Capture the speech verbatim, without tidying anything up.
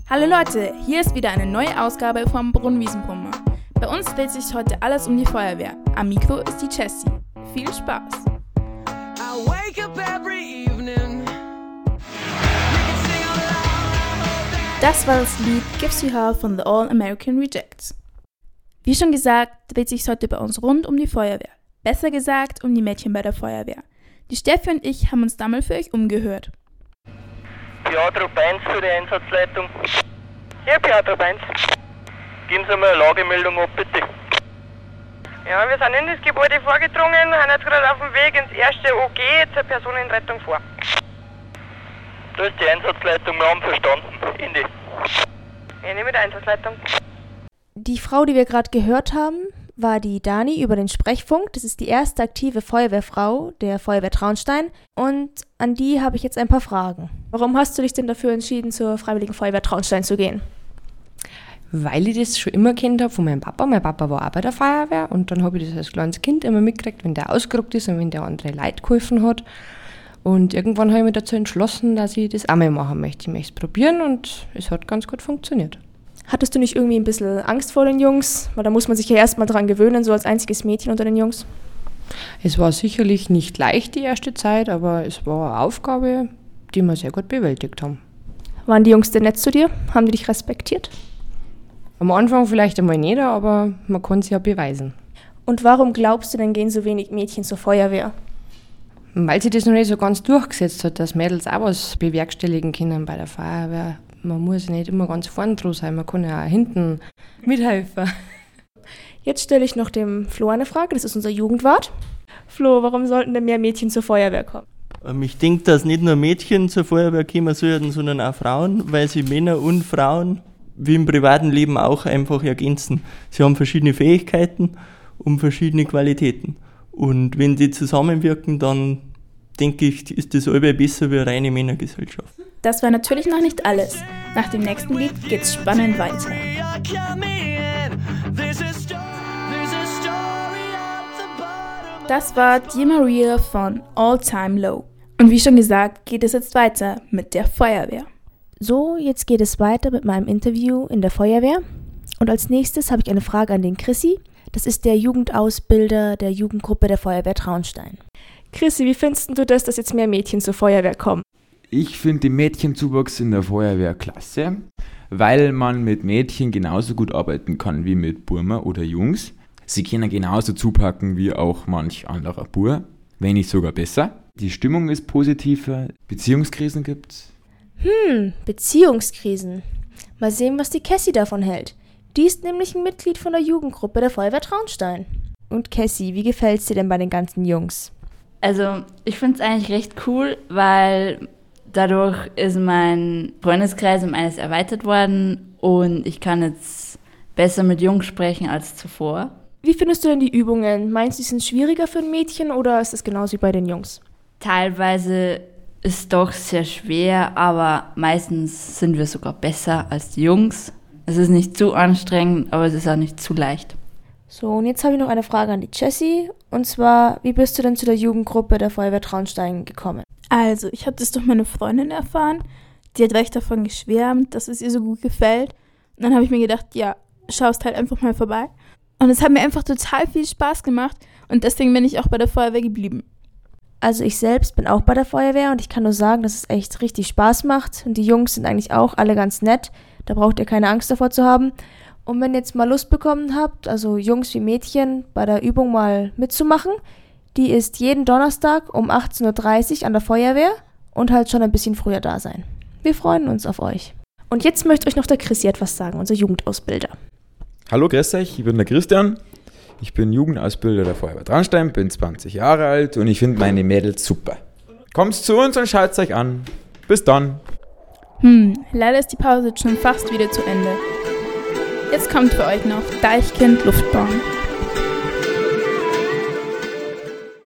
Hallo Leute, hier ist wieder eine neue Ausgabe vom Brunnwiesenbrummer. Bei uns dreht sich heute alles um die Feuerwehr. Am Mikro ist die Jessie. Viel Spaß! Das war das Lied Gives You Hell von The All American Rejects. Wie schon gesagt, dreht sich heute bei uns rund um die Feuerwehr. Besser gesagt, um die Mädchen bei der Feuerwehr. Die Steffi und ich haben uns damals für euch umgehört. Piatro eins für die Einsatzleitung. Ja, Piatro eins. Geben Sie mal eine Lagemeldung ab, bitte. Ja, wir sind in das Gebäude vorgedrungen, haben jetzt gerade auf dem Weg ins erste O G zur Personenrettung vor. Da ist die Einsatzleitung, wir haben verstanden. Ende. Ich nehme die Einsatzleitung. Die Frau, die wir gerade gehört haben, war die Dani über den Sprechfunk. Das ist die erste aktive Feuerwehrfrau der Feuerwehr Traunstein. Und an die habe ich jetzt ein paar Fragen. Warum hast du dich denn dafür entschieden, zur Freiwilligen Feuerwehr Traunstein zu gehen? Weil ich das schon immer kennt habe von meinem Papa. Mein Papa war auch bei der Feuerwehr und dann habe ich das als kleines Kind immer mitgekriegt, wenn der ausgerückt ist und wenn der andere Leute geholfen hat. Und irgendwann habe ich mich dazu entschlossen, dass ich das auch mal machen möchte. Ich möchte es probieren und es hat ganz gut funktioniert. Hattest du nicht irgendwie ein bisschen Angst vor den Jungs? Weil da muss man sich ja erstmal dran gewöhnen, so als einziges Mädchen unter den Jungs. Es war sicherlich nicht leicht die erste Zeit, aber es war eine Aufgabe, die wir sehr gut bewältigt haben. Waren die Jungs denn nett zu dir? Haben die dich respektiert? Am Anfang vielleicht einmal nicht, aber man kann es ja beweisen. Und warum glaubst du denn, gehen so wenig Mädchen zur Feuerwehr? Weil sich das noch nicht so ganz durchgesetzt hat, dass Mädels auch was bewerkstelligen können bei der Feuerwehr. Man muss nicht immer ganz vorn dran sein, man kann ja auch hinten mithelfen. Jetzt stelle ich noch dem Flo eine Frage, das ist unser Jugendwart. Flo, warum sollten denn mehr Mädchen zur Feuerwehr kommen? Ich denke, dass nicht nur Mädchen zur Feuerwehr kommen sollten, sondern auch Frauen, weil sie Männer und Frauen wie im privaten Leben auch einfach ergänzen. Sie haben verschiedene Fähigkeiten und verschiedene Qualitäten. Und wenn die zusammenwirken, dann denke ich, ist das allweil besser wie eine reine Männergesellschaft. Das war natürlich noch nicht alles. Nach dem nächsten Lied geht's spannend weiter. Das war Dear Maria von All Time Low. Und wie schon gesagt, geht es jetzt weiter mit der Feuerwehr. So, jetzt geht es weiter mit meinem Interview in der Feuerwehr. Und als nächstes habe ich eine Frage an den Chrissy. Das ist der Jugendausbilder der Jugendgruppe der Feuerwehr Traunstein. Chrissy, wie findest du das, dass jetzt mehr Mädchen zur Feuerwehr kommen? Ich finde den Mädchenzuwachs in der Feuerwehr klasse, weil man mit Mädchen genauso gut arbeiten kann wie mit Burma oder Jungs. Sie können genauso zupacken wie auch manch anderer Bur, wenn nicht sogar besser. Die Stimmung ist positiver, Beziehungskrisen gibt's. Hm, Beziehungskrisen. Mal sehen, was die Cassie davon hält. Die ist nämlich ein Mitglied von der Jugendgruppe der Feuerwehr Traunstein. Und Cassie, wie gefällt's dir denn bei den ganzen Jungs? Also, ich finde es eigentlich recht cool, weil dadurch ist mein Freundeskreis um eines erweitert worden und ich kann jetzt besser mit Jungs sprechen als zuvor. Wie findest du denn die Übungen? Meinst du, die sind schwieriger für ein Mädchen oder ist es genauso wie bei den Jungs? Teilweise ist es doch sehr schwer, aber meistens sind wir sogar besser als die Jungs. Es ist nicht zu anstrengend, aber es ist auch nicht zu leicht. So, und jetzt habe ich noch eine Frage an die Jessie. Und zwar, wie bist du denn zu der Jugendgruppe der Feuerwehr Traunstein gekommen? Also, ich habe das durch meine Freundin erfahren. Die hat recht davon geschwärmt, dass es ihr so gut gefällt. Und dann habe ich mir gedacht, ja, schaust halt einfach mal vorbei. Und es hat mir einfach total viel Spaß gemacht. Und deswegen bin ich auch bei der Feuerwehr geblieben. Also ich selbst bin auch bei der Feuerwehr und ich kann nur sagen, dass es echt richtig Spaß macht. Und die Jungs sind eigentlich auch alle ganz nett. Da braucht ihr keine Angst davor zu haben. Und wenn ihr jetzt mal Lust bekommen habt, also Jungs wie Mädchen, bei der Übung mal mitzumachen, die ist jeden Donnerstag um achtzehn Uhr dreißig an der Feuerwehr und halt schon ein bisschen früher da sein. Wir freuen uns auf euch. Und jetzt möchte euch noch der Chrissy etwas sagen, unser Jugendausbilder. Hallo, grüß euch, ich bin der Christian. Ich bin Jugendausbilder der Feuerwehr Traunstein, bin zwanzig Jahre alt und ich finde meine Mädels super. Kommt zu uns und schaut euch an. Bis dann. Hm, leider ist die Pause jetzt schon fast wieder zu Ende. Jetzt kommt für euch noch Deichkind Luftballon.